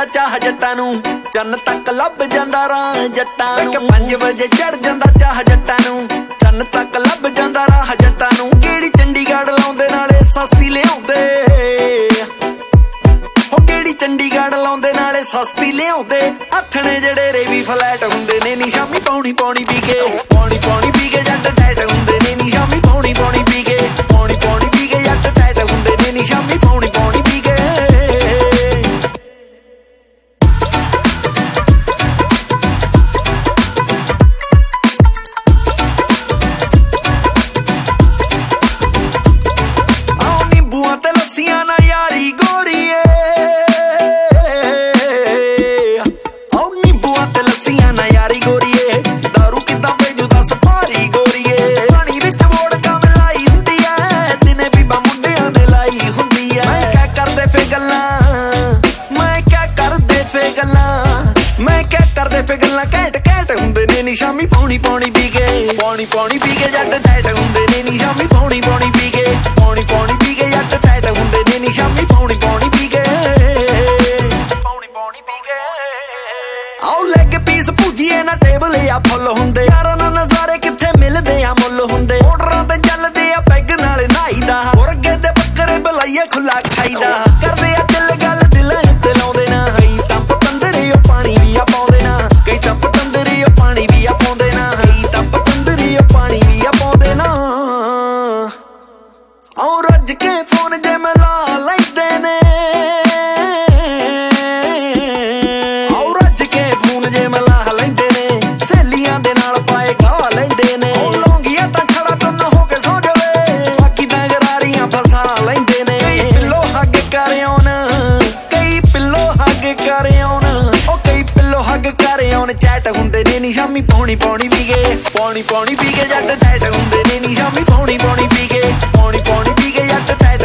ਜਾਂਦਾ ਚਾਹ ਜੱਟਾਂ ਨੂੰ ਚੰਨ ਤੱਕ ਲੱਭ ਜਾਂਦਾ ਰਾਹ ਜੱਟਾਂ ਨੂੰ 5 ਵਜੇ ਚੜ ਜਾਂਦਾ ਚਾਹ ਜੱਟਾਂ ਨੂੰ ਚੰਨ ਤੱਕ ਲੱਭ ਜਾਂਦਾ ਰਾਹ ਜੱਟਾਂ ਨੂੰ ਕਿਹੜੀ ਚੰਡੀਗੜ੍ਹ ਲਾਉਂਦੇ ਨਾਲੇ ਸਸਤੀ ਲਿਆਉਂਦੇ ਉਹ ਕਿਹੜੀ ਚੰਡੀਗੜ੍ਹ ਲਾਉਂਦੇ ਨਾਲੇ ਸਸਤੀ ਲਿਆਉਂਦੇ ਹੱਥਣੇ ਜਿਹੜੇ ਰੇਵੀ ਫਲੈਟ ਹੁੰਦੇ ਨੇ ਨੀ ਸ਼ਾਮੀ ਪੌਣੀ ਪੌਣੀ ਪੀ ਕੇ ਜੱਟ ਟੈਟ ਹੁੰਦੇ ਨੇ ਨੀ ਸ਼ਾਮੀ ਪੌਣੀ ਪੀ ਕੇ ਜੱਟ ਟੈਟ ਹੁੰਦੇ ਨੇ ਨੀ ਸ਼ਾਮੀ ਪੌਣੀ ਪੀ ਕੇ ਆਓ ਨਿੰਬੂਆਂ ਤੇ ਲੱਸੀਆਂ ਨਾ ਯਾਰੀ ਗੋਰੀਏ ਦਾਰੂ ਕਿੱਦਾਂ ਭੇਜੂ ਦੱਸ ਭਾਰੀ ਗੋਰੀਏ ਪਾਣੀ ਵਿੱਚ ਵੋਡਕਾ ਮਿਲਾਈ ਹੁੰਦੀ ਐ ਦਿਨੇ ਬੀਬਾ ਮੁੰਡਿਆਂ ਦੇ ਲਾਈ ਹੁੰਦੀ ਐ ਮੈਂ ਕਿਆ ਕਰਦੇ ਫੇ ਗੱਲਾਂ ਘੈਂਟ ਹੁੰਦੇ ਨੇ ਨੀ ਸ਼ਾਮੀ ਪੌਣੀ ਪੀ ਕੇ ਜੱਟ ਟੈਟ ਹੁੰਦੇ ਨੇ ਨੀ ਸ਼ਾਮੀ ਪੌਣੀ ਪੀ ਕੇ ਜੱਟ ਟੈਟ ਹੁੰਦੇ ਨੇ ਨੀ ਸ਼ਾਮੀ ਪੌਣੀ ਪੀ ਕੇ ਆਓ ਲੈਗ ਪੀਸ ਭੁਜੀਏ ਨਾ ਟੇਬਲ ਆ ਫੁੱਲ ਹੁੰਦੇ ਯਾਰਾਂ ਨਾਲ ਨਜ਼ਾਰੇ ਕਿੱਥੇ ਮਿਲਦੇ ਆ ਮੁੱਲ ਹੁੰਦੇ ਆਰਡਰਾਂ ਤੇ ਚੱਲਦੇ ਆ ਪੈਗ ਨਾਲ ਨਾਈਦਾ ਮੁਰਗੇ ਤੇ ਬੱਕਰੇ ਬਲਾਈਏ ਖੁੱਲਾ ਖਾਈਦਾ ਕਰਦੇ ਆ ਦਿਲ ਗੱਲ ਦਿਲਾਂ ਉੱਤੇ ਲਾਉਂਦੇ ਨਾ ਹਈ ਤਾਂ ਪਤੰਦਰੀ ਉਹ ਪਾਣੀ ਵੀ ਆ ਪਾਉਂਦੇ ਨਾ ਕਈ ਤਾਂ ਪਤੰਦਰੀ ਉਹ ਪਾਣੀ ਵੀ ਆ ਪਾਉਂਦੇ ਨਾ ਹਈ ਤਾਂ ਪਤੰਦਰੀ ਉਹ ਪਾਣੀ ਵੀ ਆ ਪਾਉਂਦੇ ਨਾ ਆਉ ਰੱਜ ਕੇ ਫੋਨ ਜੇ ਮਿਲਾ ਲੈਂਦੇ ਨੇ ਚੈਟ ਹੁੰਦੇ ਨੇ ਨੀ ਸ਼ਾਮੀ ਪੌਣੀ ਪੀ ਕੇ ਜੱਟ ਟੈਟ ਹੁੰਦੇ ਨੇ ਨੀ ਸ਼ਾਮੀ ਪੌਣੀ ਪੀ ਕੇ ਜੱਟ ਟੈਟ